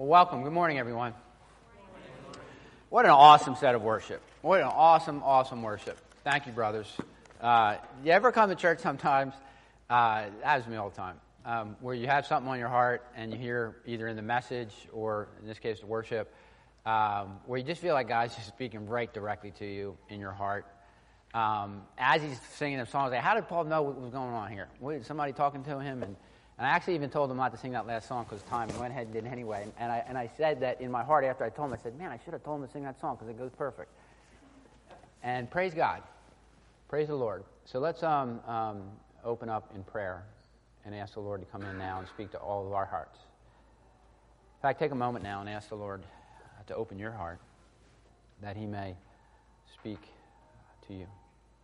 Well, welcome. Good morning, everyone. What an awesome set of worship. What an awesome worship. Thank you, brothers. You ever come to church sometimes, that happens to me all the time, where you have something on your heart and you hear either in the message or, in this case, the worship, where you just feel like God's just speaking right directly to you in your heart. As he's singing them songs, like, how did Paul know what was going on here? Was somebody talking to him? And I actually even told him not to sing that last song because of time. He went ahead and did it anyway. And I said that in my heart after I told him, I said, man, I should have told him to sing that song because it goes perfect. And praise God. Praise the Lord. So let's open up in prayer and ask the Lord to come in now and speak to all of our hearts. In fact, take a moment now and ask the Lord to open your heart that he may speak to you.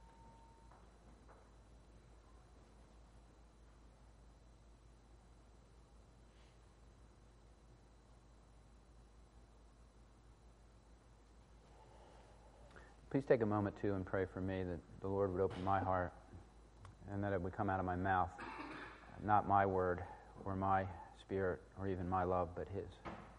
Please take a moment, too, and pray for me that the Lord would open my heart and that it would come out of my mouth, not my word or my spirit or even my love, but his.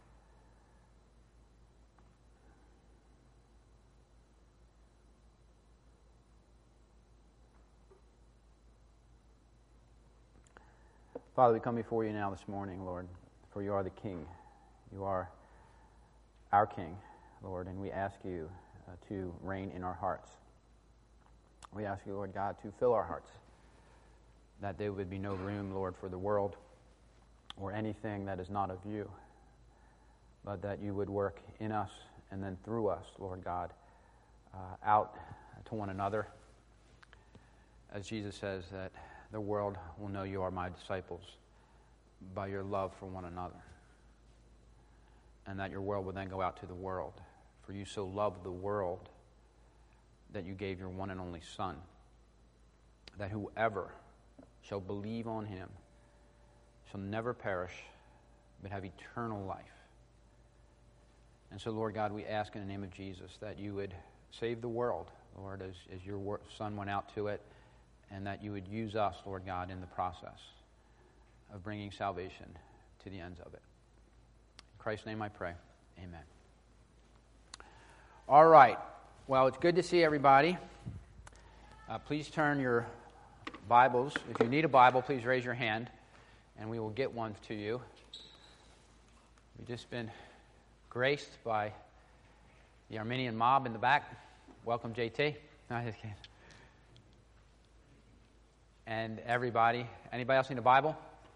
Father, we come before you now this morning, Lord, for you are the King. You are our King, Lord, and we ask you to reign in our hearts. We ask you, Lord God, to fill our hearts, that there would be no room, Lord, for the world or anything that is not of you, but that you would work in us and then through us, Lord God, out to one another. As Jesus says, that the world will know you are my disciples by your love for one another, and that your word will then go out to the world. For you so loved the world that you gave your one and only Son, that whoever shall believe on him shall never perish, but have eternal life. And so, Lord God, we ask in the name of Jesus that you would save the world, Lord, as your Son went out to it, and that you would use us, Lord God, in the process of bringing salvation to the ends of it. In Christ's name I pray. Amen. All right. Well, it's good to see everybody. Please turn your Bibles. If you need a Bible, please raise your hand, and we will get one to you. We've just been graced by the Armenian mob in the back. Welcome, JT. No, just kidding. And everybody. Anybody else need a Bible?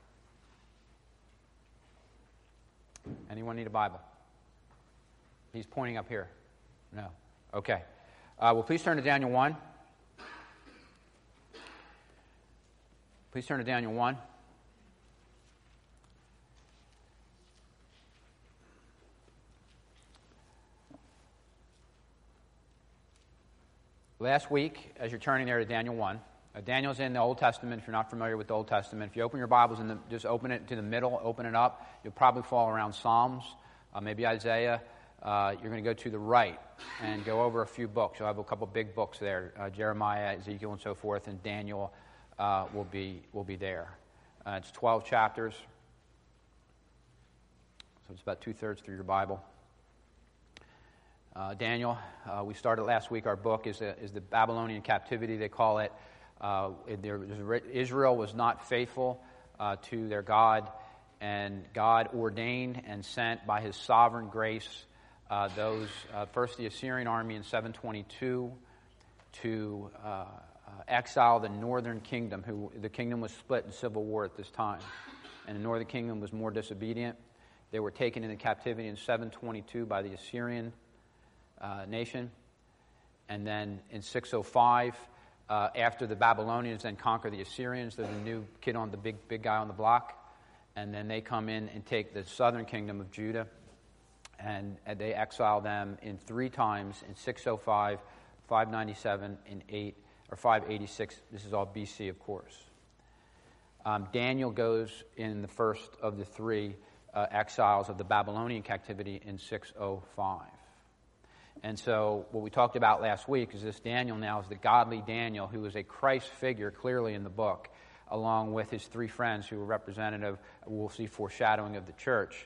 Anyone need a Bible? He's pointing up here. No. Okay. Well, please turn to Daniel 1. Please turn to Daniel 1. Last week, as you're turning there to Daniel 1, Daniel's in the Old Testament. If you're not familiar with the Old Testament, if you open your Bibles and just open it to the middle, open it up, you'll probably fall around Psalms, maybe Isaiah. You're going to go to the right and go over a few books. You'll have a couple big books there, Jeremiah, Ezekiel, and so forth, and Daniel will be there. It's 12 chapters, so it's about 2/3 through your Bible. Daniel, we started last week. Our book is the Babylonian captivity, they call it. Israel was not faithful to their God, and God ordained and sent by his sovereign grace first the Assyrian army in 722 to exile the northern kingdom. The kingdom was split in civil war at this time, and the northern kingdom was more disobedient. They were taken into captivity in 722 by the Assyrian nation, and then in 605, after the Babylonians then conquer the Assyrians, there's a new kid on the big guy on the block, and then they come in and take the southern kingdom of Judah. And they exile them in 3 times in 605, 597, and 586. This is all BC, of course. Daniel goes in the first of the 3 exiles of the Babylonian captivity in 605. And so what we talked about last week is this Daniel now is the godly Daniel, who is a Christ figure clearly in the book, along with his 3 friends who were representative, we'll see, foreshadowing of the church.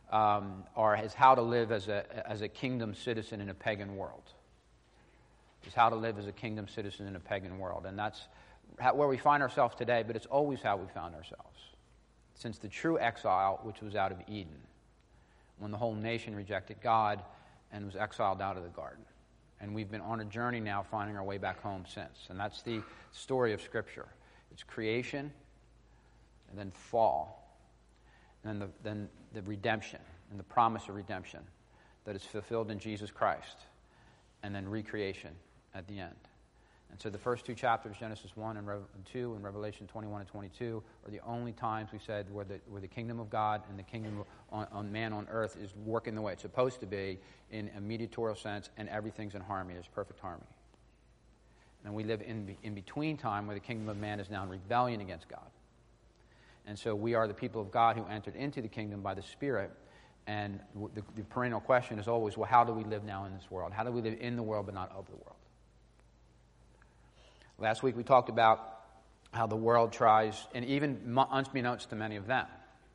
is how to live as a kingdom citizen in a pagan world. Is how to live as a kingdom citizen in a pagan world. And that's where we find ourselves today, but it's always how we found ourselves. Since the true exile, which was out of Eden, when the whole nation rejected God and was exiled out of the garden. And we've been on a journey now finding our way back home since. And that's the story of Scripture. It's creation, and then fall, and then the redemption, and the promise of redemption that is fulfilled in Jesus Christ, and then recreation at the end. And so the first two chapters, Genesis 1 and 2 and Revelation 21 and 22, are the only times we said where the kingdom of God and the kingdom on man on earth is working the way it's supposed to be in a mediatorial sense, and everything's in harmony. There's perfect harmony. And we live in between time where the kingdom of man is now in rebellion against God. And so we are the people of God who entered into the kingdom by the Spirit. And the perennial question is always, well, how do we live now in this world? How do we live in the world but not of the world? Last week we talked about how the world tries, and even unbeknownst to many of them,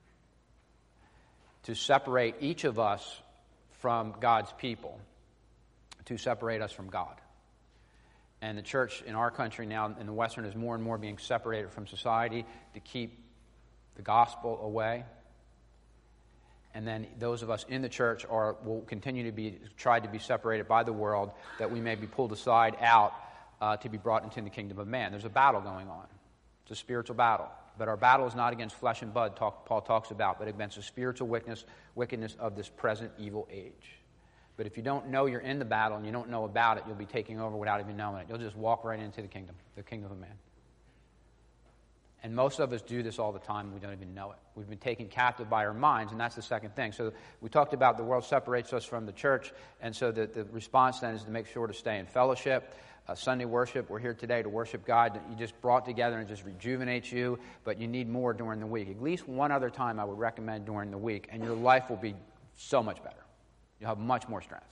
to separate each of us from God's people, to separate us from God. And the church in our country now, in the Western, is more and more being separated from society to keep the gospel away. And then those of us in the church will continue to be tried to be separated by the world, that we may be pulled aside out to be brought into the kingdom of man. There's a battle going on. It's a spiritual battle. But our battle is not against flesh and blood, Paul talks about, but against the spiritual wickedness of this present evil age. But if you don't know you're in the battle and you don't know about it, you'll be taking over without even knowing it. You'll just walk right into the kingdom of man. And most of us do this all the time, and we don't even know it. We've been taken captive by our minds, and that's the second thing. So we talked about the world separates us from the church, and so the response then is to make sure to stay in fellowship. Sunday worship, we're here today to worship God. You just brought together and just rejuvenates you, but you need more during the week. At least one other time I would recommend during the week, and your life will be so much better. You'll have much more strength.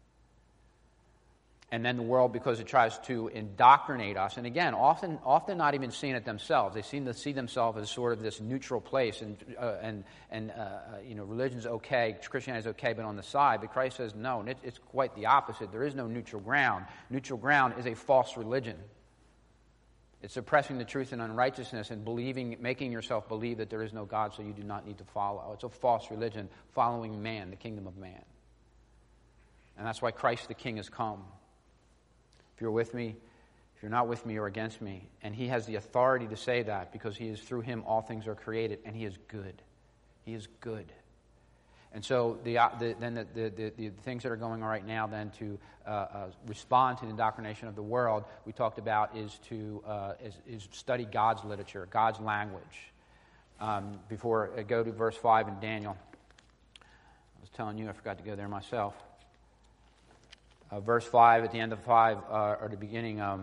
And then the world, because it tries to indoctrinate us, and again, often not even seeing it themselves. They seem to see themselves as sort of this neutral place, and religion's okay, Christianity's okay, but on the side. But Christ says no, it's quite the opposite. There is no neutral ground. Neutral ground is a false religion. It's suppressing the truth in unrighteousness and making yourself believe that there is no God, so you do not need to follow. It's a false religion, following man, the kingdom of man. And that's why Christ the King has come. If you're with me, if you're not with me, you're against me. And he has the authority to say that because he is through him all things are created, and he is good. He is good. And so the things that are going on right now then to respond to the indoctrination of the world, we talked about is to study God's literature, God's language. Before I go to verse 5 in Daniel, I was telling you I forgot to go there myself. Verse 5, at the end of 5, or the beginning, the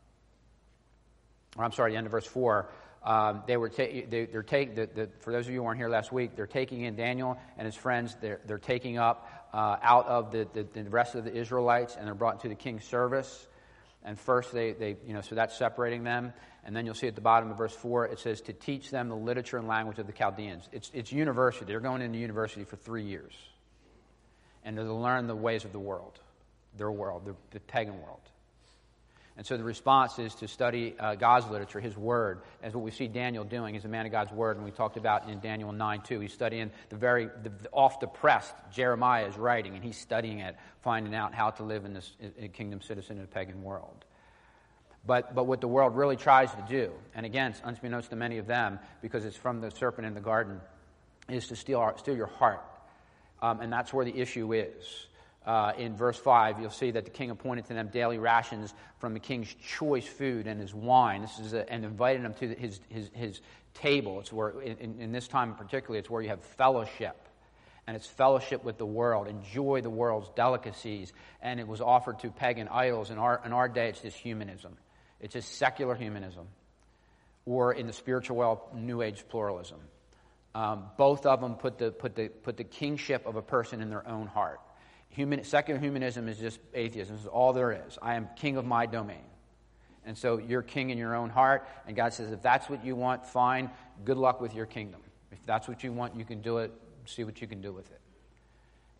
end of verse 4, for those of you who weren't here last week, they're taking in Daniel and his friends, they're taking up out of the rest of the Israelites, and they're brought into the king's service. And first so that's separating them. And then you'll see at the bottom of verse 4, it says to teach them the literature and language of the Chaldeans. It's university. They're going into university for 3 years. And they're to learn the ways of the world. Their world, the pagan world. And so the response is to study God's literature, his word, as what we see Daniel doing. He's a man of God's word, and we talked about in Daniel 9:2. He's studying the oft-oppressed Jeremiah is writing, and he's studying it, finding out how to live in this kingdom citizen in a pagan world. But what the world really tries to do, and again, it's unbeknownst to many of them, because it's from the serpent in the garden, is to steal your heart. And that's where the issue is. In verse 5, you'll see that the king appointed to them daily rations from the king's choice food and his wine. And invited them to his table. It's where, in this time particularly, it's where you have fellowship. And it's fellowship with the world. Enjoy the world's delicacies. And it was offered to pagan idols. In our day, it's just humanism. It's just secular humanism. Or in the spiritual world, New Age pluralism. Both of them put the kingship of a person in their own heart. Secular humanism is just atheism. This is all there is. I am king of my domain. And so you're king in your own heart. And God says, if that's what you want, fine. Good luck with your kingdom. If that's what you want, you can do it. See what you can do with it.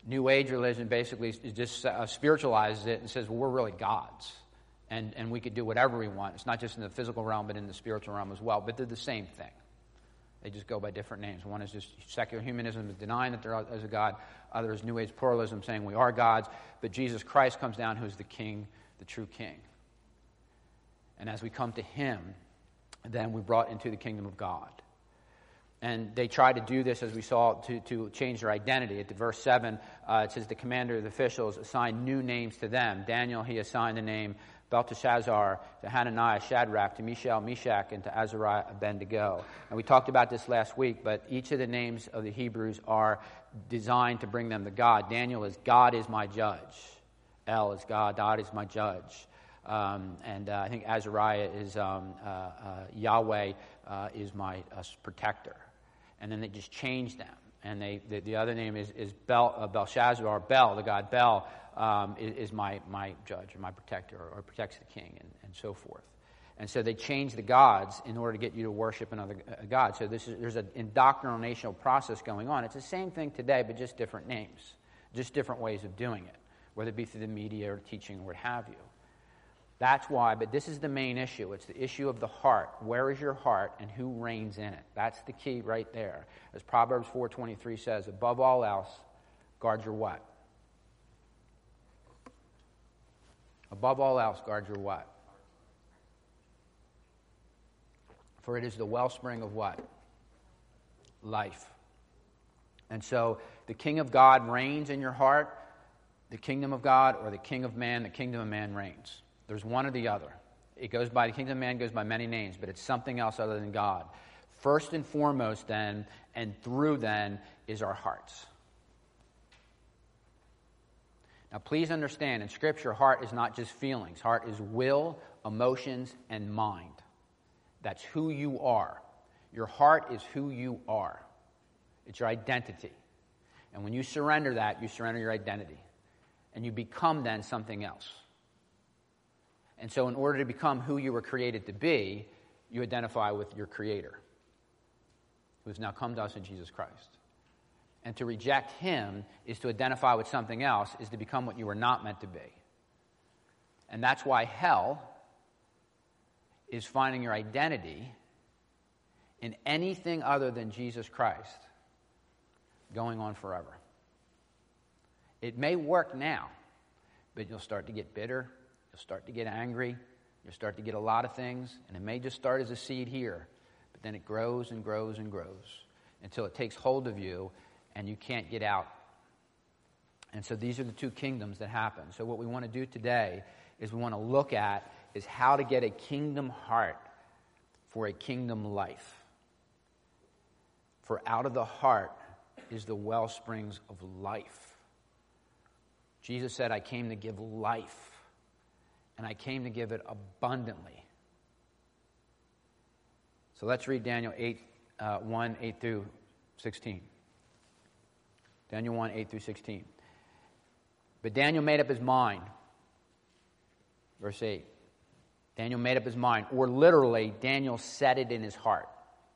New Age religion basically just spiritualizes it and says, well, we're really gods. And we could do whatever we want. It's not just in the physical realm, but in the spiritual realm as well. But they're the same thing. They just go by different names. One is just secular humanism, denying that there is a God. Other is New Age pluralism, saying we are gods. But Jesus Christ comes down, who's the King, the true King. And as we come to Him, then we're brought into the kingdom of God. And they try to do this, as we saw, to change their identity. At verse 7, it says, the commander of the officials assigned new names to them. Daniel, he assigned the name Belteshazzar, to Hananiah, Shadrach, to Mishael, Meshach, and to Azariah, Abednego. And we talked about this last week, but each of the names of the Hebrews are designed to bring them to God. Daniel is, God is my judge. El is God is my judge. I think Azariah is Yahweh is my protector. And then they just changed them. And the other name is Belshazzar, Bel, the god Bel, is my judge or my protector, or protects the king, and so forth. And so they changed the gods in order to get you to worship another god. So there's an indoctrinational process going on. It's the same thing today, but just different names, just different ways of doing it, whether it be through the media or teaching or what have you. That's why, but this is the main issue. It's the issue of the heart. Where is your heart and who reigns in it? That's the key right there. As Proverbs 4:23 says, above all else, guard your what? Above all else, guard your what? For it is the wellspring of what? Life. And so the King of God reigns in your heart, the kingdom of God, or the King of man, the kingdom of man reigns. There's one or the other. The kingdom of man goes by many names, but it's something else other than God. First and foremost then, and through then, is our hearts. Now please understand, in Scripture, heart is not just feelings. Heart is will, emotions, and mind. That's who you are. Your heart is who you are. It's your identity. And when you surrender that, you surrender your identity. And you become then something else. And so in order to become who you were created to be, you identify with your Creator, who has now come to us in Jesus Christ. And to reject Him is to identify with something else, is to become what you were not meant to be. And that's why hell is finding your identity in anything other than Jesus Christ going on forever. It may work now, but you'll start to get bitter. You'll start to get angry. You'll start to get a lot of things. And it may just start as a seed here. But then it grows and grows and grows until it takes hold of you and you can't get out. And so these are the two kingdoms that happen. So what we want to do today is we want to look at is how to get a kingdom heart for a kingdom life. For out of the heart is the well springs of life. Jesus said, I came to give life. And I came to give it abundantly. So let's read Daniel 1, 8 through 16. Daniel 1, 8 through 16. But Daniel made up his mind. Verse 8. Daniel made up his mind. Or literally, Daniel set it in his heart.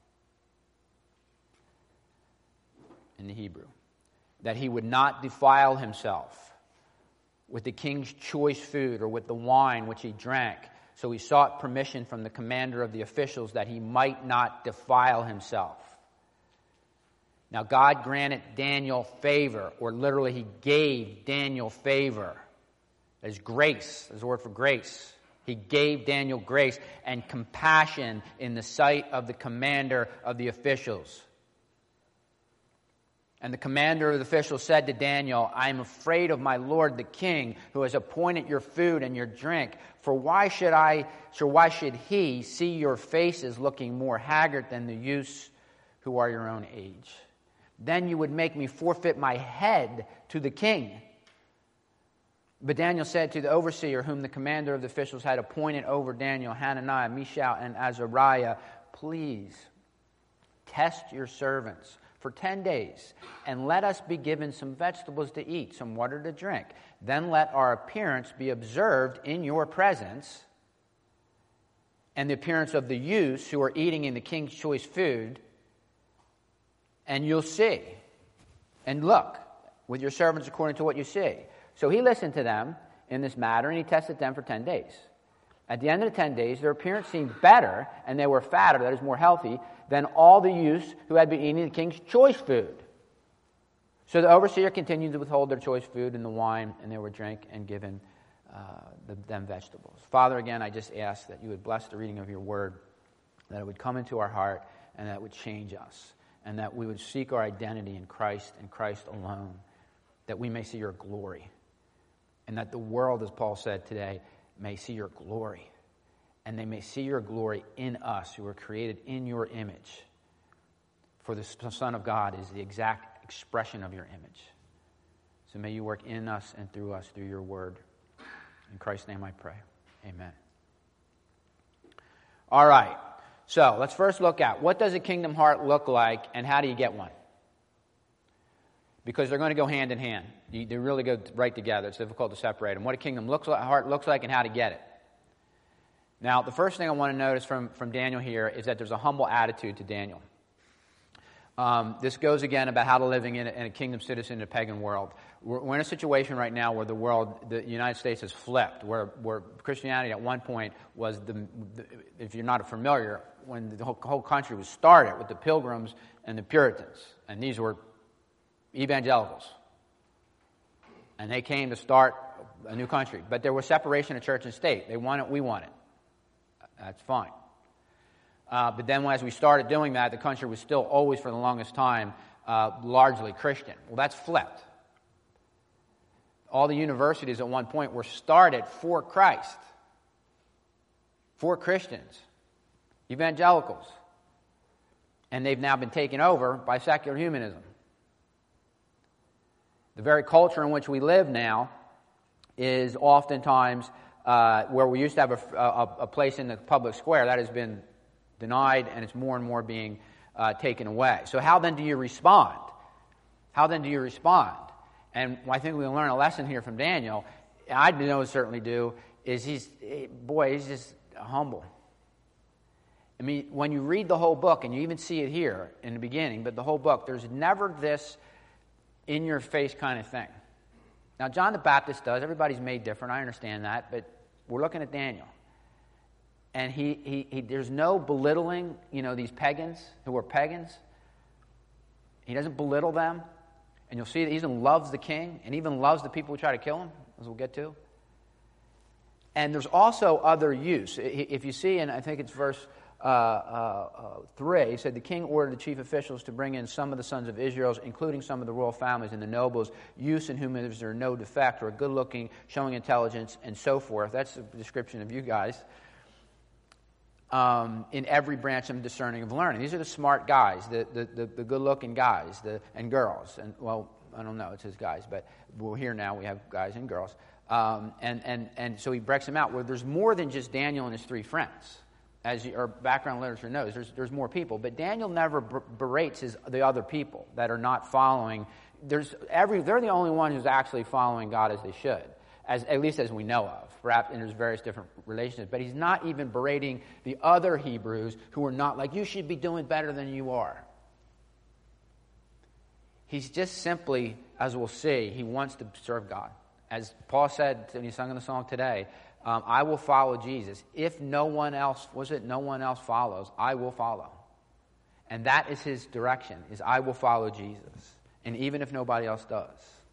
In the Hebrew. That he would not defile himself with the king's choice food or with the wine which he drank. So he sought permission from the commander of the officials that he might not defile himself. Now God granted Daniel favor, or literally He gave Daniel favor. There's grace. There's a word for grace. He gave Daniel grace and compassion in the sight of the commander of the officials. And the commander of the officials said to Daniel, I am afraid of my lord the king, who has appointed your food and your drink. For why should he see your faces looking more haggard than the youths who are your own age? Then you would make me forfeit my head to the king. But Daniel said to the overseer, whom the commander of the officials had appointed over Daniel, Hananiah, Mishael, and Azariah, please test your servants for 10 days, and let us be given some vegetables to eat, some water to drink. Then let our appearance be observed in your presence, and the appearance of the youths who are eating in the king's choice food, and you'll see. And look, with your servants according to what you see. So he listened to them in this matter, and he tested them for 10 days. At the end of the 10 days, their appearance seemed better, and they were fatter, that is, more healthy, than all the youths who had been eating the king's choice food. So the overseer continued to withhold their choice food and the wine, and they were drank and given them vegetables. Father, again, I just ask that you would bless the reading of your word, that it would come into our heart, and that it would change us, and that we would seek our identity in Christ and Christ alone, that we may see your glory, and that the world, as Paul said today, may see your glory, and they may see your glory in us who are created in your image. For the Son of God is the exact expression of your image. So may you work in us and through us through your word. In Christ's name I pray. Amen. All right. So let's first look at what does a kingdom heart look like and how do you get one? Because they're going to go hand in hand. They really go right together. It's difficult to separate them. What a kingdom heart looks like and how to get it. Now, the first thing I want to notice from Daniel here is that there's a humble attitude to Daniel. This goes again about how to living in a kingdom citizen in a pagan world. We're in a situation right now where the United States has flipped, where Christianity at one point was if you're not familiar, when the whole country was started with the Pilgrims and the Puritans, and these were evangelicals, and they came to start a new country. But there was separation of church and state. They want it, we want it. That's fine. But then as we started doing that, the country was still always, for the longest time, largely Christian. Well, that's flipped. All the universities at one point were started for Christ, for Christians, evangelicals. And they've now been taken over by secular humanism. The very culture in which we live now is oftentimes where we used to have a place in the public square that has been denied, and it's more and more being taken away. So how then do you respond? How then do you respond? And I think we learn a lesson here from Daniel. I know certainly do, is he's just humble. I mean, when you read the whole book, and you even see it here in the beginning, but the whole book, there's never this in-your-face kind of thing. Now, John the Baptist does. Everybody's made different. I understand that. But we're looking at Daniel. And he there's no belittling, these pagans who are pagans. He doesn't belittle them. And you'll see that he even loves the king and even loves the people who try to kill him, as we'll get to. And there's also other use. If you see, and I think it's verse 3, he said, the king ordered the chief officials to bring in some of the sons of Israel, including some of the royal families and the nobles, use in whom is there no defect or good looking, showing intelligence, and so forth. That's a description of you guys. In every branch and discerning of learning. These are the smart guys, the good-looking guys and girls. And well, I don't know, it says guys, but we're here now, we have guys and girls. And so he breaks them out where there's more than just Daniel and his three friends. As our background literature knows, there's more people. But Daniel never berates the other people that are not following. They're the only one who's actually following God as they should, at least as we know of. Perhaps, and there's various different relationships. But he's not even berating the other Hebrews who are not like, you should be doing better than you are. He's just simply, as we'll see, he wants to serve God. As Paul said when he sung in the song today, I will follow Jesus. If no one else follows, I will follow. And that is his direction, is I will follow Jesus. And even if nobody else does.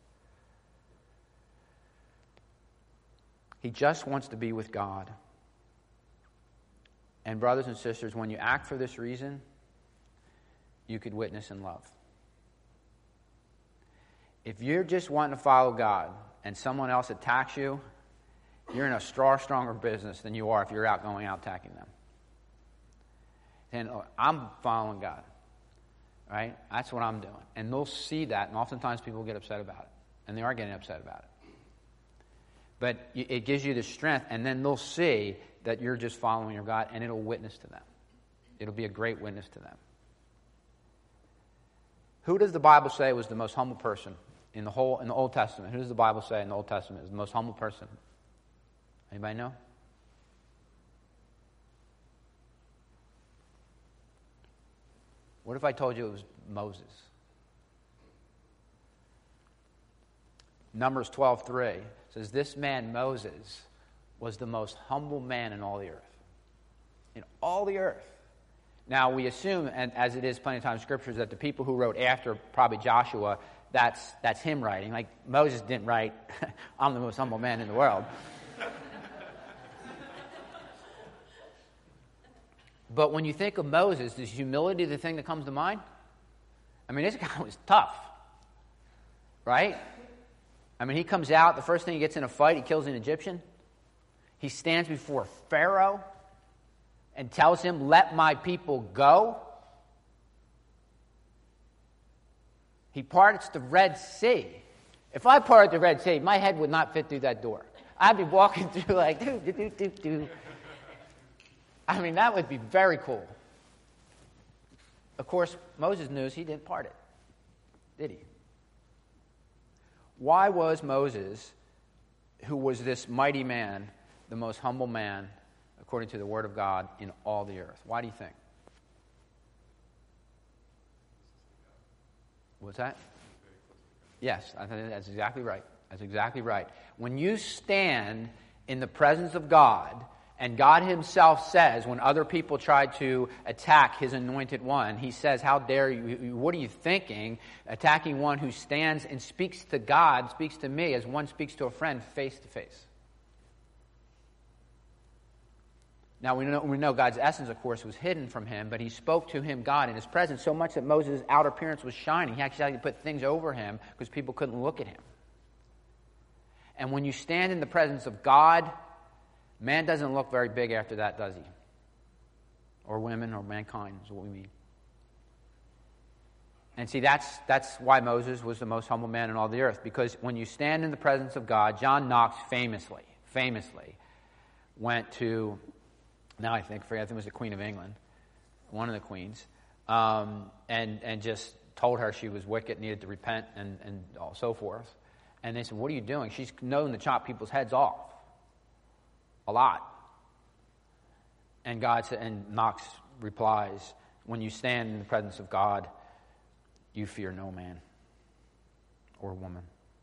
He just wants to be with God. And brothers and sisters, when you act for this reason, you could witness and love. If you're just wanting to follow God and someone else attacks you, you're in a far stronger business than you are if you're going out attacking them. And I'm following God, right? That's what I'm doing. And they'll see that, and oftentimes people get upset about it. And they are getting upset about it. But it gives you the strength, and then they'll see that you're just following your God, and it'll witness to them. It'll be a great witness to them. Who does the Bible say was the most humble person in the Old Testament? Who does the Bible say in the Old Testament is the most humble person? Anybody know? What if I told you it was Moses? Numbers 12:3 says, this man Moses was the most humble man in all the earth. In all the earth. Now we assume, and as it is plenty of times in scriptures, that the people who wrote after probably Joshua, that's him writing. Like Moses didn't write, I'm the most humble man in the world. But when you think of Moses, is humility the thing that comes to mind? I mean, this guy was tough, right? I mean, he comes out, the first thing he gets in a fight, he kills an Egyptian. He stands before Pharaoh and tells him, let my people go. He parts the Red Sea. If I parted the Red Sea, my head would not fit through that door. I'd be walking through like, do. I mean, that would be very cool. Of course, Moses knew he didn't part it, did he? Why was Moses, who was this mighty man, the most humble man, according to the Word of God, in all the earth? Why do you think? What's that? Yes, I think that's exactly right. That's exactly right. When you stand in the presence of God, and God himself says, when other people try to attack his anointed one, he says, how dare you, what are you thinking, attacking one who stands and speaks to God, speaks to me, as one speaks to a friend face to face. Now, we know God's essence, of course, was hidden from him, but he spoke to him, God, in his presence, so much that Moses' outer appearance was shining. He actually had to put things over him because people couldn't look at him. And when you stand in the presence of God, man doesn't look very big after that, does he? Or women, or mankind is what we mean. And see, that's why Moses was the most humble man in all the earth. Because when you stand in the presence of God, John Knox famously went to, now I think it was the Queen of England, one of the queens, and just told her she was wicked, needed to repent, and so forth. And they said, what are you doing? She's known to chop people's heads off. A lot. And God said, and Knox replies, when you stand in the presence of God, you fear no man or woman.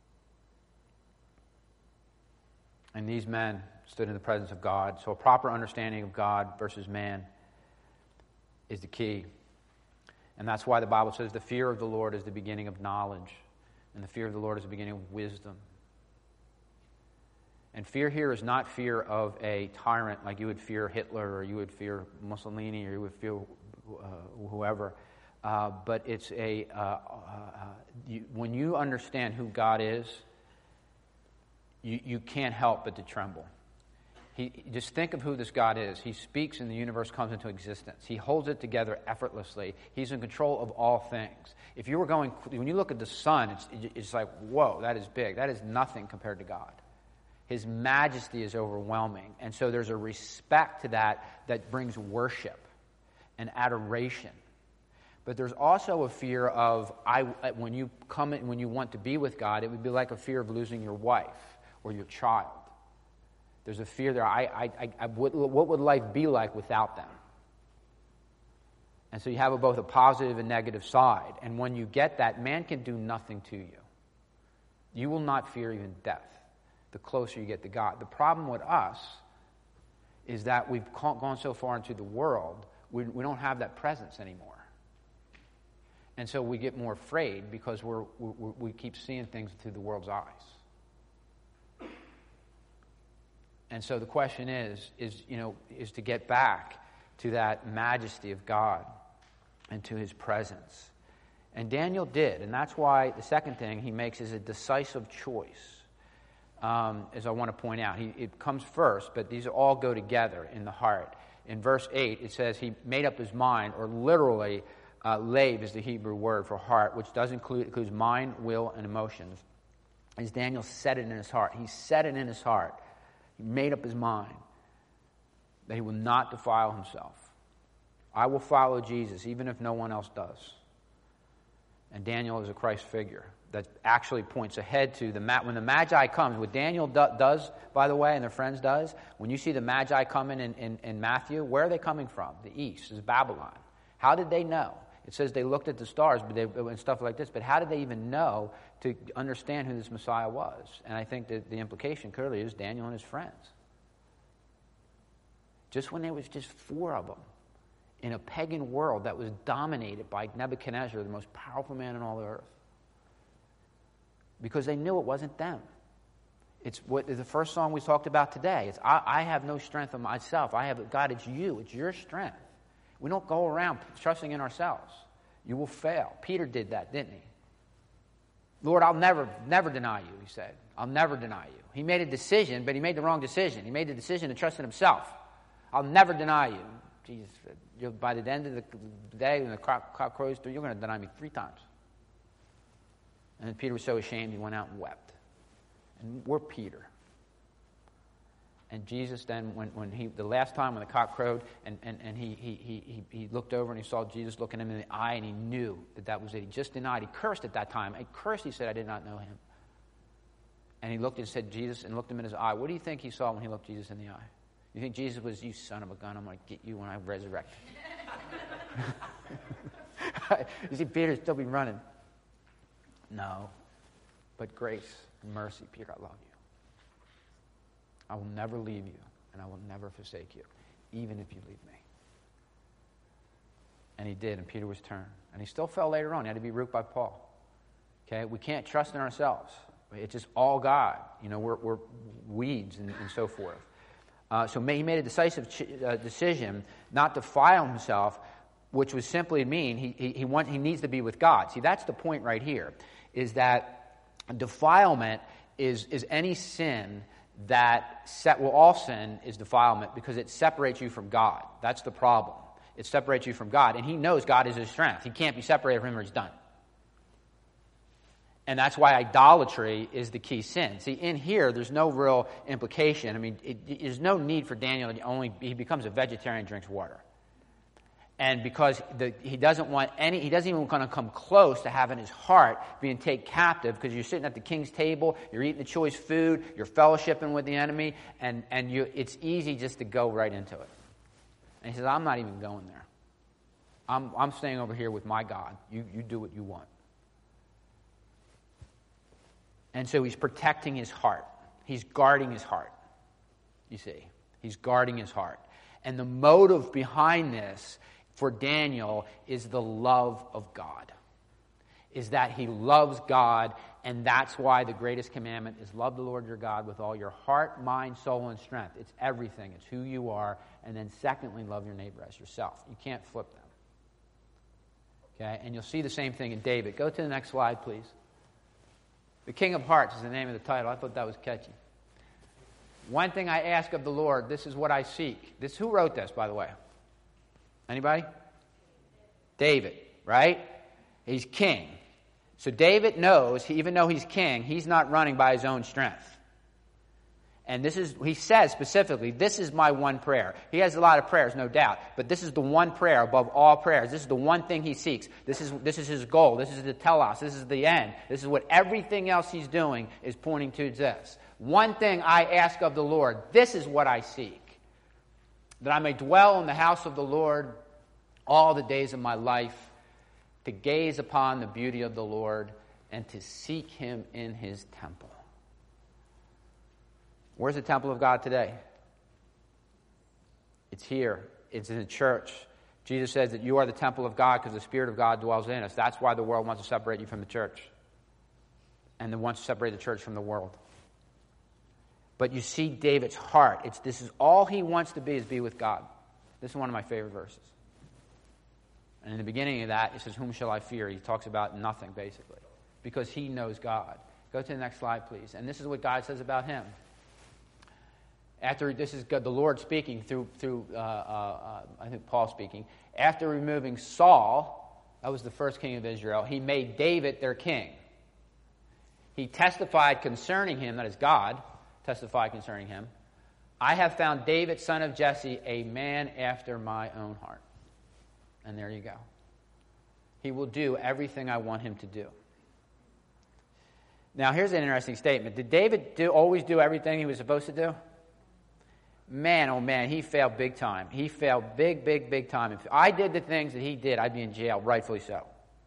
And these men stood in the presence of God. So a proper understanding of God versus man is the key. And that's why the Bible says the fear of the Lord is the beginning of knowledge. And the fear of the Lord is the beginning of wisdom. And fear here is not fear of a tyrant like you would fear Hitler or you would fear Mussolini or you would fear whoever. But it's when you understand who God is, you can't help but to tremble. Just think of who this God is. He speaks and the universe comes into existence. He holds it together effortlessly. He's in control of all things. When you look at the sun, it's like, whoa, that is big. That is nothing compared to God. His majesty is overwhelming. And so there's a respect to that brings worship and adoration. But there's also a fear of, when you want to be with God, it would be like a fear of losing your wife or your child. There's a fear there. What would life be like without them? And so you have both a positive and negative side. And when you get that, man can do nothing to you. You will not fear even death the closer you get to God. The problem with us is that we've gone so far into the world, we don't have that presence anymore. And so we get more afraid because we keep seeing things through the world's eyes. And so the question is to get back to that majesty of God and to his presence. And Daniel did, and that's why the second thing he makes is a decisive choice. As I want to point out, it comes first, but these all go together in the heart. In verse 8, it says he made up his mind, or literally, leib is the Hebrew word for heart, which includes mind, will, and emotions. As Daniel said it in his heart. He said it in his heart. He made up his mind that he will not defile himself. I will follow Jesus, even if no one else does. And Daniel is a Christ figure that actually points ahead to when the Magi comes. What Daniel does, by the way, and their friends does, when you see the Magi coming in Matthew, where are they coming from? The east is Babylon. How did they know? It says they looked at the stars and stuff like this, but how did they even know to understand who this Messiah was? And I think that the implication clearly is Daniel and his friends. Just when there was just 4 of them in a pagan world that was dominated by Nebuchadnezzar, the most powerful man in all the earth. Because they knew it wasn't them. It's what the first song we talked about today. It's I have no strength of myself. God, it's you. It's your strength. We don't go around trusting in ourselves. You will fail. Peter did that, didn't he? Lord, I'll never deny you, he said. I'll never deny you. He made a decision, but he made the wrong decision. He made the decision to trust in himself. I'll never deny you. Jesus said, by the end of the day, when the cock crows, you're going to deny me 3 times. And then Peter was so ashamed, he went out and wept. And we're Peter. And Jesus then, the last time when the cock crowed, and he looked over and he saw Jesus looking him in the eye, and he knew that was it. He just denied. He cursed at that time. He cursed. He said, I did not know him. And he looked and said, Jesus, and looked him in his eye. What do you think he saw when he looked Jesus in the eye? You think Jesus was, you son of a gun, I'm going to get you when I resurrect. You see, Peter still be running. No, but grace and mercy. Peter, I love you. I will never leave you, and I will never forsake you, even if you leave me. And he did, and Peter was turned. And he still fell later on. He had to be rebuked by Paul. Okay, we can't trust in ourselves. It's just all God. You know, we're weeds and so forth. So he made a decisive decision not to defile himself, which would simply mean he needs to be with God. See, that's the point right here, is that defilement is any sin all sin is defilement because it separates you from God. That's the problem. It separates you from God, and he knows God is his strength. He can't be separated from him or he's done. And that's why idolatry is the key sin. See, in here, there's no real implication. I mean, there's no need for Daniel he becomes a vegetarian, drinks water. And because he doesn't even want to come close to having his heart being taken captive, because you're sitting at the king's table, you're eating the choice food, you're fellowshipping with the enemy, and it's easy just to go right into it. And he says, I'm not even going there. I'm staying over here with my God. You do what you want. And so he's protecting his heart. He's guarding his heart. You see, he's guarding his heart. And the motive behind this for Daniel is the love of God. Is that he loves God, and that's why the greatest commandment is love the Lord your God with all your heart, mind, soul, and strength. It's everything. It's who you are. And then secondly, love your neighbor as yourself. You can't flip them. Okay? And you'll see the same thing in David. Go to the next slide, please. The King of Hearts is the name of the title. I thought that was catchy. One thing I ask of the Lord, this is what I seek. Who wrote this, by the way? Anybody? David, right? He's king. So David knows, even though he's king, he's not running by his own strength. And he says specifically, this is my one prayer. He has a lot of prayers, no doubt. But this is the one prayer above all prayers. This is the one thing he seeks. This is his goal. This is the telos. This is the end. This is what everything else he's doing is pointing to this. One thing I ask of the Lord, this is what I seek. That I may dwell in the house of the Lord all the days of my life, to gaze upon the beauty of the Lord and to seek him in his temple. Where's the temple of God today? It's here. It's in the church. Jesus says that you are the temple of God because the Spirit of God dwells in us. That's why the world wants to separate you from the church. And they want to separate the church from the world. But you see David's heart. This is all he wants to be, is be with God. This is one of my favorite verses. And in the beginning of that, it says, whom shall I fear? He talks about nothing, basically, because he knows God. Go to the next slide, please. And this is what God says about him. This is God, the Lord speaking through I think Paul speaking. After removing Saul, that was the first king of Israel, he made David their king. He testified concerning him, that is God, testified concerning him, I have found David, son of Jesse, a man after my own heart. And there you go. He will do everything I want him to do. Now, here's an interesting statement. Did David always do everything he was supposed to do? man, oh man, he failed big time. He failed big time. If I did the things that he did, I'd be in jail, rightfully so.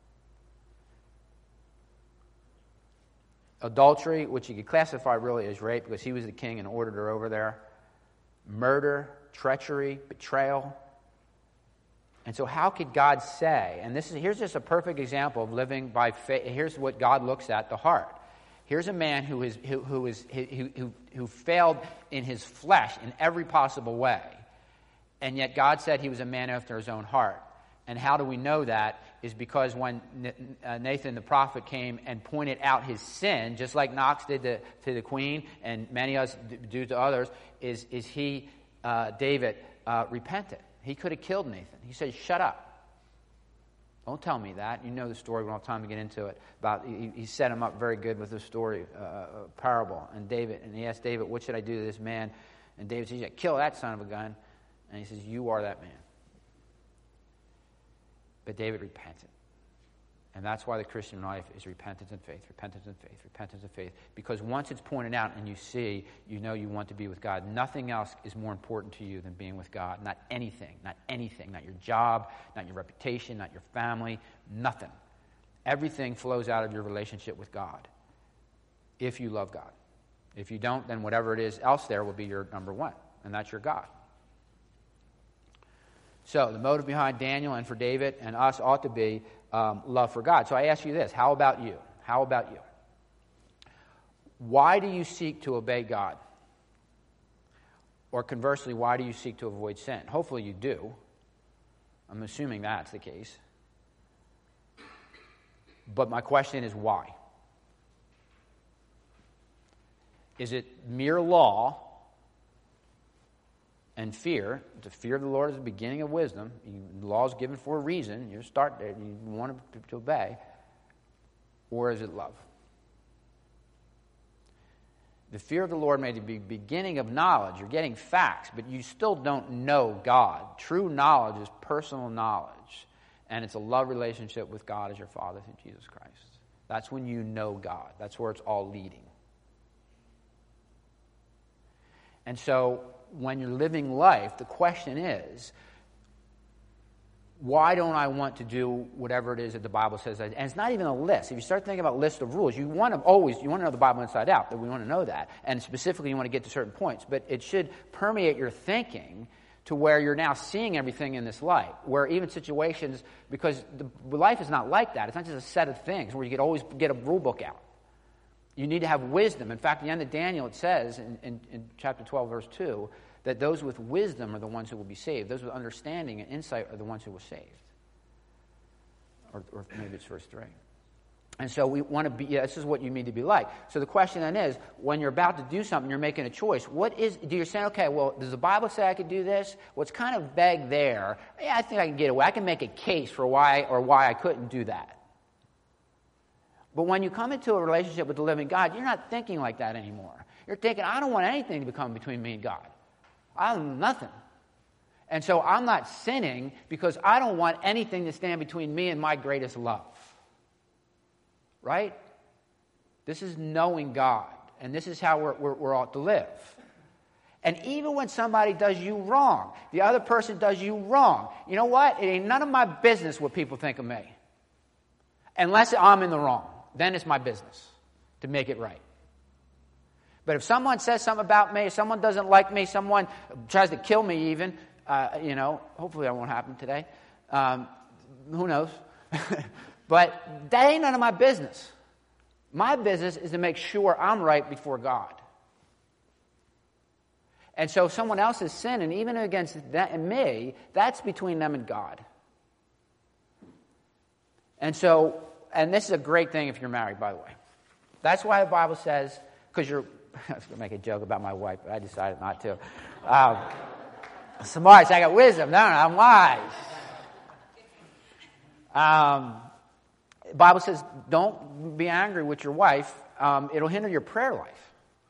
Adultery, which you could classify really as rape because he was the king and ordered her over there. Murder, treachery, betrayal. And so how could God say, and here's just a perfect example of living by faith. Here's what God looks at, the heart. Here's a man who failed in his flesh in every possible way. And yet God said he was a man after his own heart. And how do we know that? Is because when Nathan the prophet came and pointed out his sin, just like Knox did to the queen, and many of us do to others, David repented. He could have killed Nathan. He said, shut up. Don't tell me that. You know the story. We don't have time to get into it. He set him up very good with the story, parable. And he asked David, what should I do to this man? And David says, kill that son of a gun. And he says, you are that man. But David repented. And that's why the Christian life is repentance and faith, repentance and faith, repentance and faith. Because once it's pointed out and you see, you know you want to be with God. Nothing else is more important to you than being with God. Not anything. Not your job, not your reputation, not your family, nothing. Everything flows out of your relationship with God if you love God. If you don't, then whatever it is else there will be your number one, and that's your God. So the motive behind Daniel and for David and us ought to be love for God. So I ask you this, how about you? How about you? Why do you seek to obey God? Or conversely, why do you seek to avoid sin? Hopefully you do. I'm assuming that's the case. But my question is why? Is it mere law and fear? The fear of the Lord is the beginning of wisdom. The law is given for a reason. You start there. You want to obey. Or is it love? The fear of the Lord may be the beginning of knowledge. You're getting facts, but you still don't know God. True knowledge is personal knowledge. And it's a love relationship with God as your Father through Jesus Christ. That's when you know God. That's where it's all leading. And so when you're living life, the question is, why don't I want to do whatever it is that the Bible says? And it's not even a list. If you start thinking about list of rules, you want to know the Bible inside out, that we want to know that. And specifically, you want to get to certain points. But it should permeate your thinking to where you're now seeing everything in this light, where even situations, because life is not like that. It's not just a set of things where you could always get a rule book out. You need to have wisdom. In fact, at the end of Daniel, it says in chapter 12, verse 2, that those with wisdom are the ones who will be saved. Those with understanding and insight are the ones who will be saved. Or maybe it's verse 3. And so we want to be, this is what you need to be like. So the question then is, when you're about to do something, you're making a choice. Do you say, okay, well, does the Bible say I could do this? Well, it's kind of vague there. Yeah, I think I can get away. I can make a case for why I couldn't do that. But when you come into a relationship with the living God, you're not thinking like that anymore. You're thinking, I don't want anything to become between me and God. I don't nothing. And so I'm not sinning because I don't want anything to stand between me and my greatest love. Right? This is knowing God. And this is how we're ought to live. And even when somebody does you wrong, the other person does you wrong, you know what? It ain't none of my business what people think of me. Unless I'm in the wrong. Then it's my business to make it right. But if someone says something about me, if someone doesn't like me, someone tries to kill me even, hopefully that won't happen today. Who knows? But that ain't none of my business. My business is to make sure I'm right before God. And so if someone else is sinning, even against that and me, that's between them and God. And this is a great thing if you're married, by the way. That's why the Bible says, because I was going to make a joke about my wife, but I decided not to. Smart, so I got wisdom. No, I'm wise. The Bible says, don't be angry with your wife. It'll hinder your prayer life.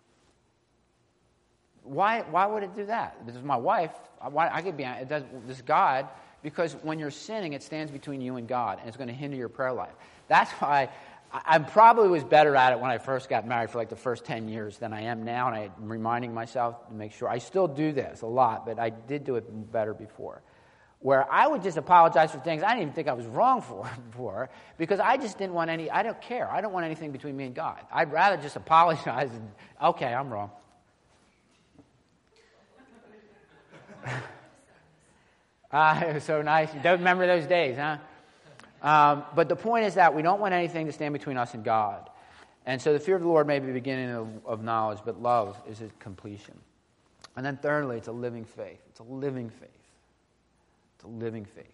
Why would it do that? This is my wife. I could be angry. It does. This is God. Because when you're sinning, it stands between you and God, and it's going to hinder your prayer life. That's why I probably was better at it when I first got married for like the first 10 years than I am now, and I'm reminding myself to make sure. I still do this a lot, but I did do it better before, where I would just apologize for things I didn't even think I was wrong for because I just didn't want I don't care. I don't want anything between me and God. I'd rather just apologize and, okay, I'm wrong. It was so nice. You don't remember those days, huh? But the point is that we don't want anything to stand between us and God. And so the fear of the Lord may be the beginning of knowledge, but love is its completion. And then thirdly, it's a living faith. It's a living faith. It's a living faith.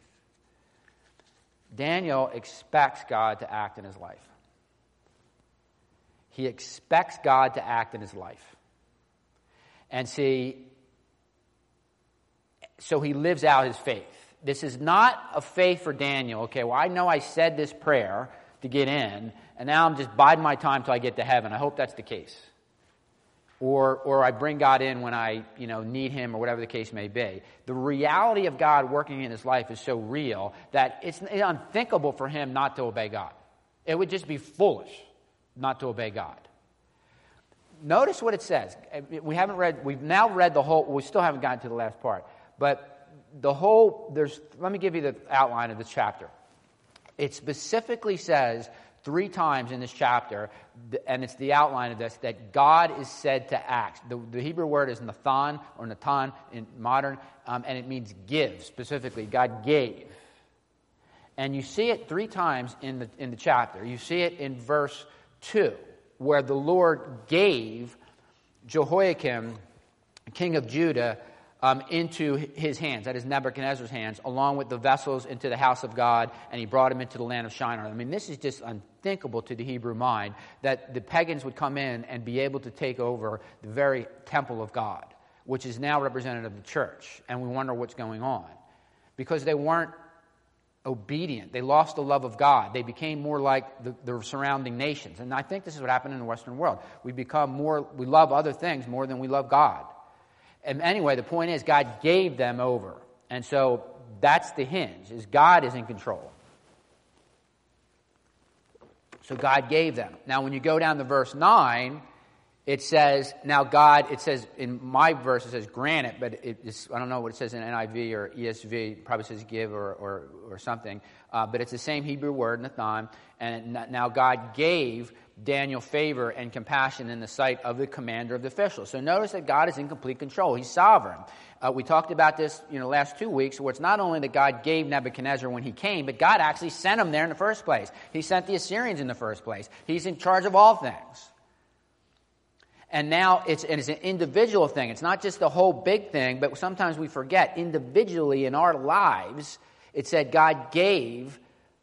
Daniel expects God to act in his life. He expects God to act in his life. And see, so he lives out his faith. This is not a faith for Daniel. Okay, well, I know I said this prayer to get in, and now I'm just biding my time till I get to heaven. I hope that's the case. Or I bring God in when I, need him or whatever the case may be. The reality of God working in his life is so real that it's unthinkable for him not to obey God. It would just be foolish not to obey God. Notice what it says. We've now read the whole, we still haven't gotten to the last part. But let me give you the outline of this chapter. It specifically says 3 times in this chapter, and it's the outline of this, that God is said to act. The Hebrew word is Nathan, or Natan in modern, and it means give, specifically. God gave. And you see it 3 times in the chapter. You see it in verse 2, where the Lord gave Jehoiakim, king of Judah, into his hands, that is Nebuchadnezzar's hands, along with the vessels into the house of God, and he brought him into the land of Shinar. I mean, this is just unthinkable to the Hebrew mind, that the pagans would come in and be able to take over the very temple of God, which is now representative of the church, and we wonder what's going on. Because they weren't obedient. They lost the love of God. They became more like the surrounding nations. And I think this is what happened in the Western world. We love other things more than we love God. And anyway, the point is God gave them over. And so that's the hinge, is God is in control. So God gave them. Now when you go down to verse 9, it says, in my verse it says grant it, but I don't know what it says in NIV or ESV, it probably says give or something. But it's the same Hebrew word, Nathan. And now God gave Daniel favor and compassion in the sight of the commander of the officials. So notice that God is in complete control. He's sovereign. We talked about this, last 2 weeks, where it's not only that God gave Nebuchadnezzar when he came, but God actually sent him there in the first place. He sent the Assyrians in the first place. He's in charge of all things. And now it's an individual thing. It's not just the whole big thing, but sometimes we forget individually in our lives. It said God gave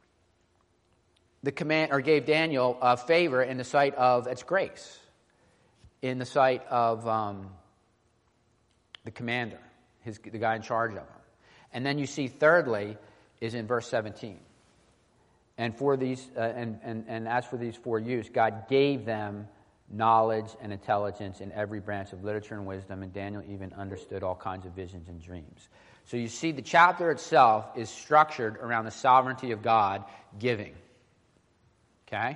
gave Daniel a favor in the sight of its grace, in the sight of the commander, the guy in charge of him. And then you see, thirdly, is in verse 17. And for these, and as for these 4 youths, God gave them knowledge and intelligence in every branch of literature and wisdom, and Daniel even understood all kinds of visions and dreams. So you see the chapter itself is structured around the sovereignty of God giving. Okay?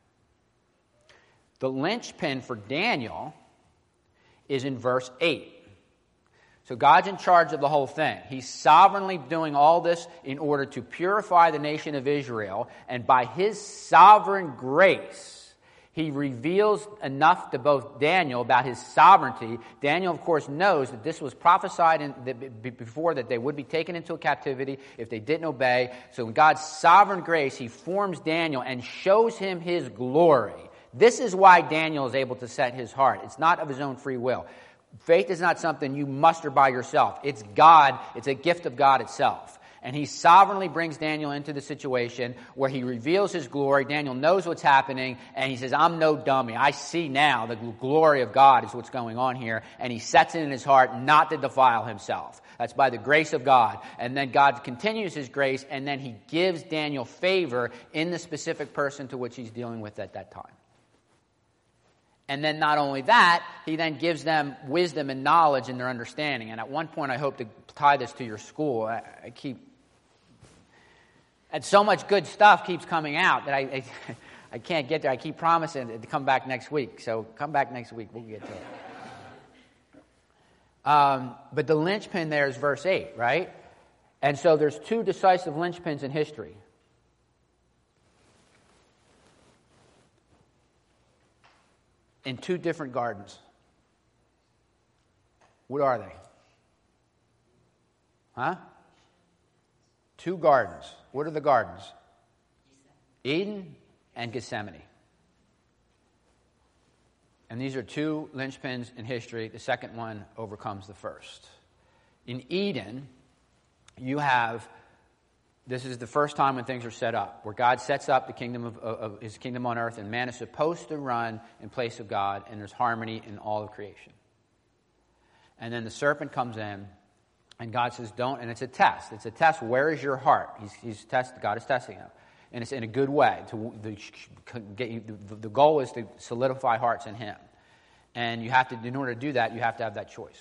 The linchpin for Daniel is in verse 8. So God's in charge of the whole thing. He's sovereignly doing all this in order to purify the nation of Israel, and by his sovereign grace, he reveals enough to both Daniel about his sovereignty. Daniel, of course, knows that this was prophesied before, that they would be taken into captivity if they didn't obey. So in God's sovereign grace, he forms Daniel and shows him his glory. This is why Daniel is able to set his heart. It's not of his own free will. Faith is not something you muster by yourself. It's God. It's a gift of God itself. And he sovereignly brings Daniel into the situation where he reveals his glory. Daniel knows what's happening, and he says, I'm no dummy. I see now the glory of God is what's going on here. And he sets it in his heart not to defile himself. That's by the grace of God. And then God continues his grace, and then he gives Daniel favor in the specific person to which he's dealing with at that time. And then not only that, he then gives them wisdom and knowledge in their understanding. And at one point, I hope to tie this to your school. And so much good stuff keeps coming out that I can't get there. I keep promising to come back next week. So come back next week. We'll get to it. But the linchpin there is verse 8, right? And so there's two decisive linchpins in history. In two different gardens. What are they? Huh? Two gardens. What are the gardens? Eden and Gethsemane. And these are two linchpins in history. The second one overcomes the first. In Eden, you have, this is the first time when things are set up, where God sets up the kingdom of his kingdom on earth, and man is supposed to run in place of God, and there's harmony in all of creation. And then the serpent comes in, and God says, don't, and it's a test. It's a test. Where is your heart? God is testing him. And it's in a good way. The goal is to solidify hearts in him. And you have to, in order to do that, you have to have that choice.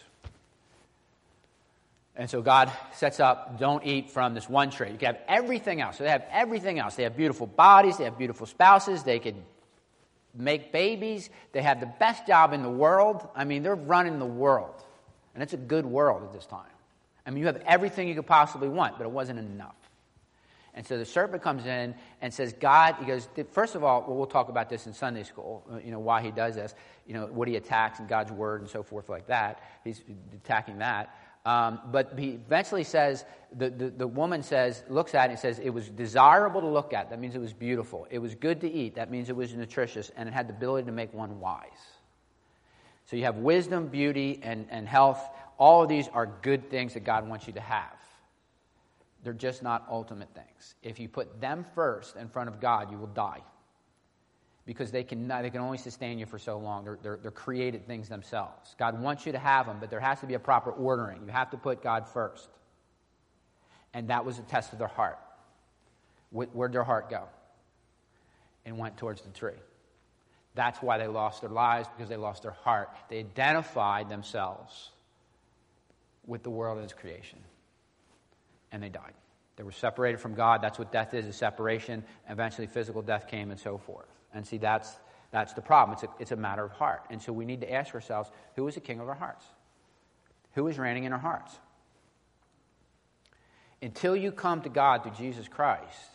And so God sets up, don't eat from this one tree. You can have everything else. So they have everything else. They have beautiful bodies. They have beautiful spouses. They could make babies. They have the best job in the world. I mean, they're running the world. And it's a good world at this time. I mean, you have everything you could possibly want, but it wasn't enough. And so the serpent comes in and says, God, he goes, first of all, we'll talk about this in Sunday school, why he does this, what he attacks in God's word and so forth like that. He's attacking that. But he eventually says, the woman says, looks at it and says, it was desirable to look at. That means it was beautiful. It was good to eat. That means it was nutritious. And it had the ability to make one wise. So you have wisdom, beauty, and health. All of these are good things that God wants you to have. They're just not ultimate things. If you put them first in front of God, you will die. Because they can only sustain you for so long. They're created things themselves. God wants you to have them, but there has to be a proper ordering. You have to put God first. And that was a test of their heart. Where'd their heart go? And went towards the tree. That's why they lost their lives, because they lost their heart. They identified themselves with the world and its creation. And they died. They were separated from God. That's what death is separation. Eventually physical death came and so forth. And see, that's the problem. It's a matter of heart. And so we need to ask ourselves, who is the king of our hearts? Who is reigning in our hearts? Until you come to God through Jesus Christ,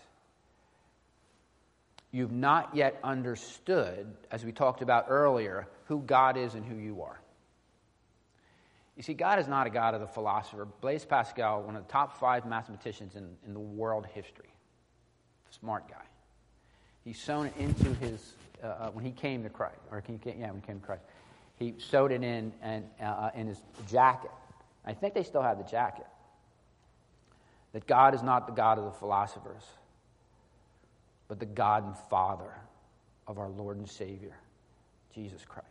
you've not yet understood, as we talked about earlier, who God is and who you are. You see, God is not a God of the philosopher. Blaise Pascal, one of the top 5 mathematicians in the world history, smart guy. He sewn it into his, when he came to Christ, when he came to Christ, he sewed it in his jacket. I think they still have the jacket. That God is not the God of the philosophers, but the God and Father of our Lord and Savior, Jesus Christ.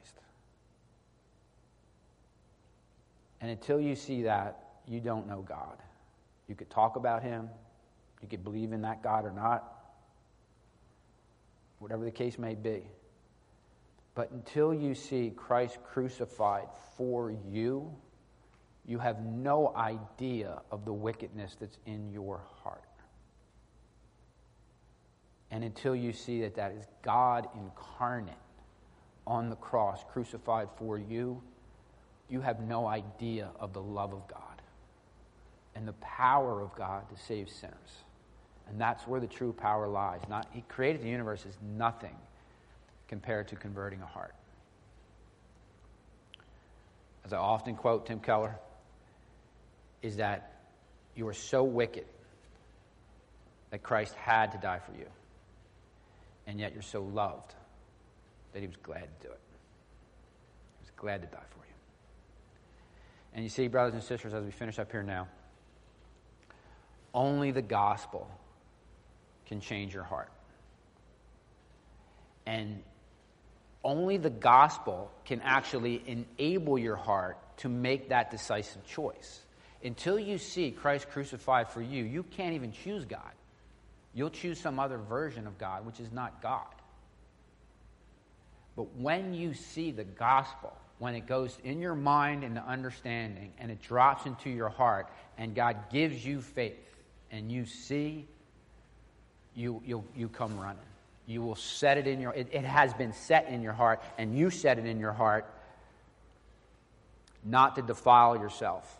And until you see that, you don't know God. You could talk about him. You could believe in that God or not. Whatever the case may be. But until you see Christ crucified for you, you have no idea of the wickedness that's in your heart. And until you see that that is God incarnate on the cross, crucified for you, you have no idea of the love of God and the power of God to save sinners. And that's where the true power lies. He created the universe as nothing compared to converting a heart. As I often quote Tim Keller, is that you are so wicked that Christ had to die for you. And yet you're so loved that he was glad to do it. He was glad to die for you. And you see, brothers and sisters, as we finish up here now, only the gospel can change your heart. And only the gospel can actually enable your heart to make that decisive choice. Until you see Christ crucified for you, you can't even choose God. You'll choose some other version of God, which is not God. But when you see the gospel, when it goes in your mind into understanding and it drops into your heart and God gives you faith and you see, you come running you will set it in your... It has been set in your heart, and you set it in your heart not to defile yourself.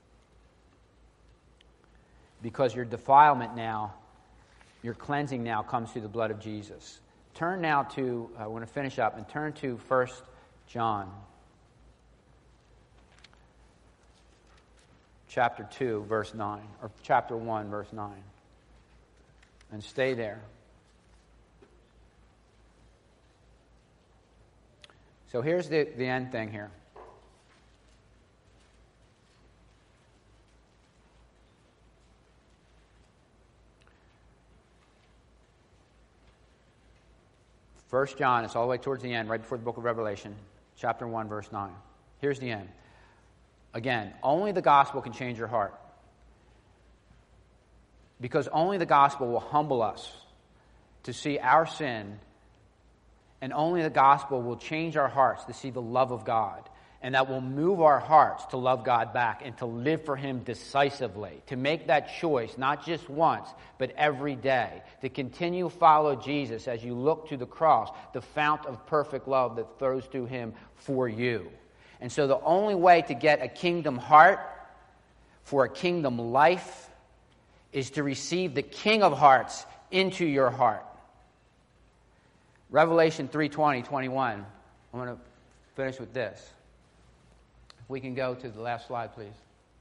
Because your defilement now, your cleansing now comes through the blood of Jesus. Turn now to, I want to finish up, and turn to 1 John. Chapter 2, verse 9, or chapter 1, verse 9. And stay there. So here's the end thing here. First John, it's all the way towards the end, right before the book of Revelation, chapter 1, verse 9. Here's the end. Again, only the gospel can change your heart. Because only the gospel will humble us to see our sin, and only the gospel will change our hearts to see the love of God. And that will move our hearts to love God back and to live for Him decisively. To make that choice, not just once, but every day. To continue to follow Jesus as you look to the cross, the fount of perfect love that flows through Him for you. And so the only way to get a kingdom heart for a kingdom life is to receive the King of Hearts into your heart. Revelation 3:20-21. I'm going to finish with this. If we can go to the last slide, please.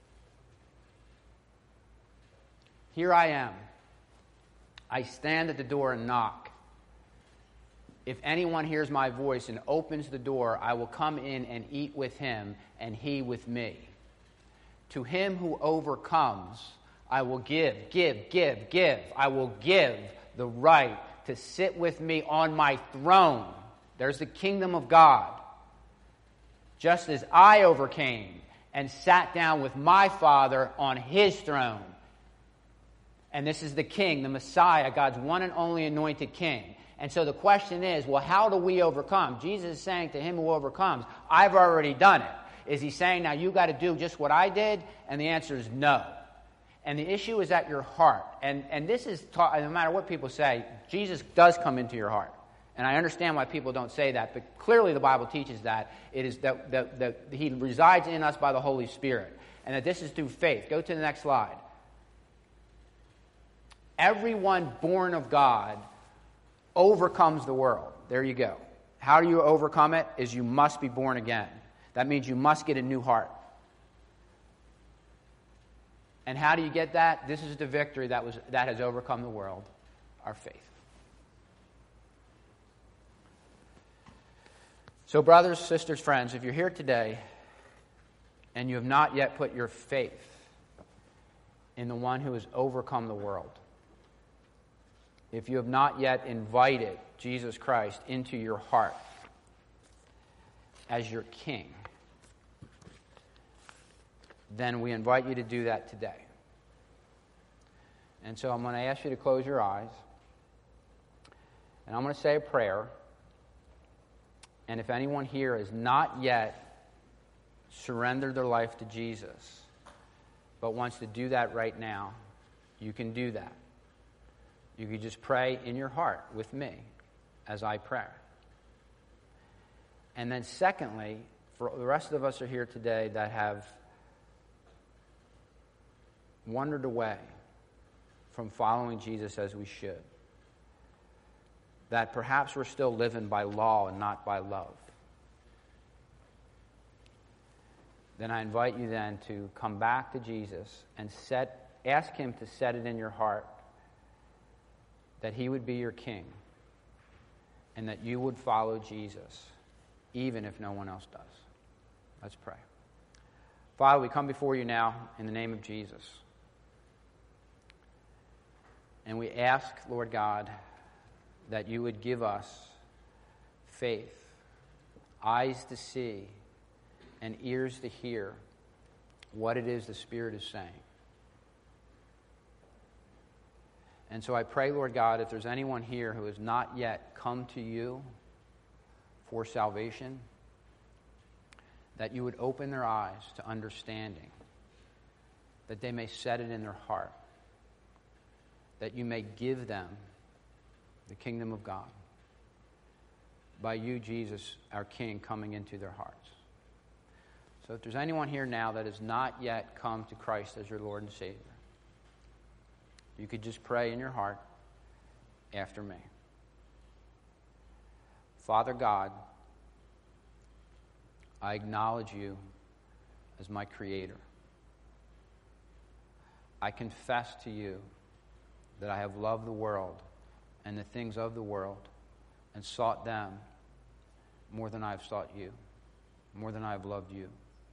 Here I am. I stand at the door and knock. If anyone hears my voice and opens the door, I will come in and eat with him, and he with me. To him who overcomes, I will give. I will give the right to sit with me on my throne. There's the kingdom of God. Just as I overcame and sat down with my Father on His throne. And this is the King, the Messiah, God's one and only anointed King. And so the question is, well, how do we overcome? Jesus is saying to him who overcomes, I've already done it. Is He saying, now you got to do just what I did? And the answer is no. And the issue is at your heart. And this is taught, no matter what people say, Jesus does come into your heart. And I understand why people don't say that, but clearly the Bible teaches that. It is that He resides in us by the Holy Spirit. And that this is through faith. Go to the next slide. Everyone born of God overcomes the world. There you go. How do you overcome it? Is you must be born again. That means you must get a new heart. And how do you get that? This is the victory that has overcome the world, our faith. So brothers, sisters, friends, if you're here today and you have not yet put your faith in the one who has overcome the world, if you have not yet invited Jesus Christ into your heart as your King, then we invite you to do that today. And so I'm going to ask you to close your eyes, and I'm going to say a prayer. And if anyone here has not yet surrendered their life to Jesus, but wants to do that right now, you can do that. You can just pray in your heart with me as I pray. And then secondly, for the rest of us are here today that have wandered away from following Jesus as we should, that perhaps we're still living by law and not by love, then I invite you then to come back to Jesus and ask Him to set it in your heart that He would be your King and that you would follow Jesus even if no one else does. Let's pray. Father, we come before you now in the name of Jesus. And we ask, Lord God, that you would give us faith, eyes to see, and ears to hear what it is the Spirit is saying. And so I pray, Lord God, if there's anyone here who has not yet come to you for salvation, that you would open their eyes to understanding, that they may set it in their heart, that you may give them the kingdom of God, by you, Jesus, our King, coming into their hearts. So if there's anyone here now that has not yet come to Christ as your Lord and Savior, you could just pray in your heart after me. Father God, I acknowledge you as my Creator. I confess to you that I have loved the world and the things of the world and sought them more than I have sought you, more than I have loved you.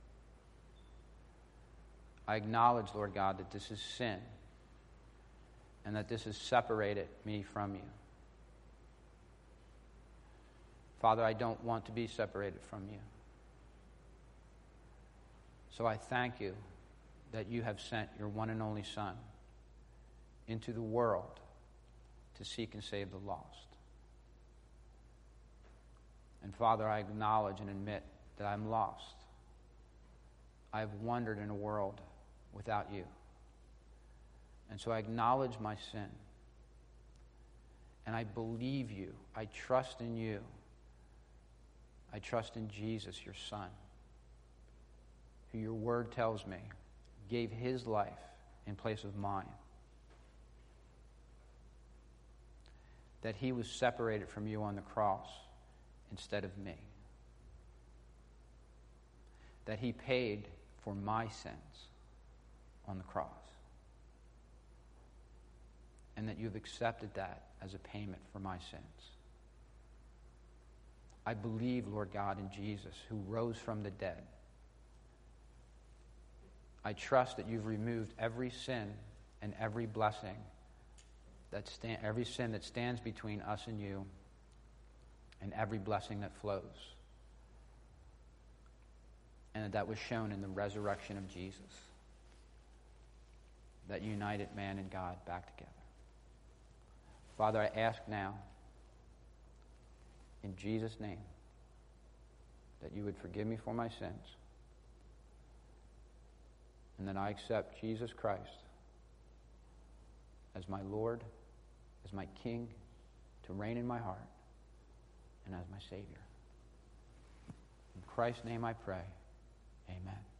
I acknowledge, Lord God, that this is sin and that this has separated me from you. Father, I don't want to be separated from you. So I thank you that you have sent your one and only Son into the world to seek and save the lost. And Father, I acknowledge and admit that I'm lost. I have wandered in a world without you. And so I acknowledge my sin. And I believe you. I trust in you. I trust in Jesus, your Son, who your word tells me gave his life in place of mine. That he was separated from you on the cross instead of me. That he paid for my sins on the cross. And that you've accepted that as a payment for my sins. I believe, Lord God, in Jesus, who rose from the dead. I trust that you've removed every sin and every blessing, every sin that stands between us and you, and every blessing that flows. And that was shown in the resurrection of Jesus, that united man and God back together. Father, I ask now, in Jesus' name, that you would forgive me for my sins, and that I accept Jesus Christ as my Lord, as my King, to reign in my heart, and as my Savior. In Christ's name I pray. Amen.